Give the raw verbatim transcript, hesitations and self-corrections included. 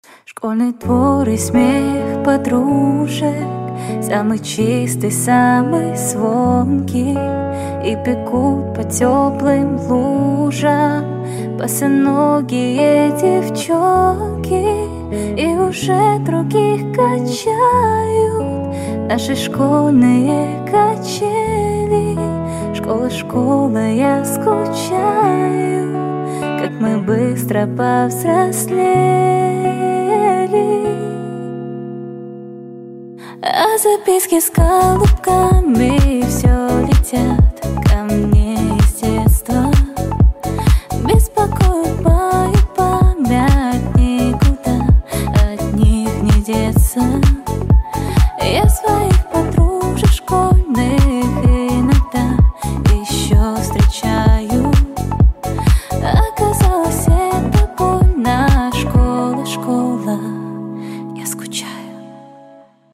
Школьный двор и смех подружек, самый чистый, самый звонкий, и бегут по теплым лужам босоногие девчонки, и уже других качают наши школьные качели. Школа, школа, я скучаю, как мы быстро повзрослели. А записки с голубками все летят ко мне из детства, беспокоят мою память, никуда от них не деться. Я своих подружек школьных иногда еще встречаю. Оказалось, это больно. Школа, школа.